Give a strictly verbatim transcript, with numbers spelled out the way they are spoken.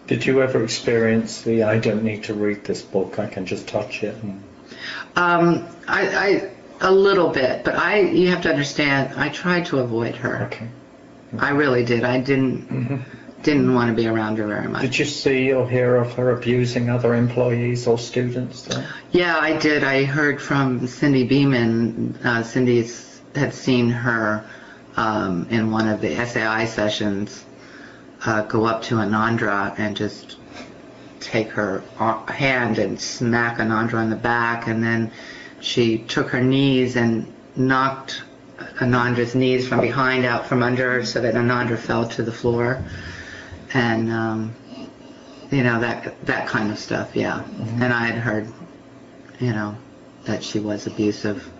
Did you ever experience the I don't need to read this book, I can just touch it? And... Um, I, I, a little bit, but I, you have to understand, I tried to avoid her. Okay. I really did. I didn't, Mm-hmm. didn't want to be around her very much. Did you see or hear of her abusing other employees or students there? Yeah, I did. I heard from Cindy Beeman. Uh, Cindy had seen her um, in one of the S A I sessions uh, go up to Anandra and just take her hand and smack Anandra on the back, and then she took her knees and knocked Anandra's knees from behind out from under her so that Anandra fell to the floor. And, um, you know, that that kind of stuff, yeah. Mm-hmm. And I had heard, you know, that she was abusive.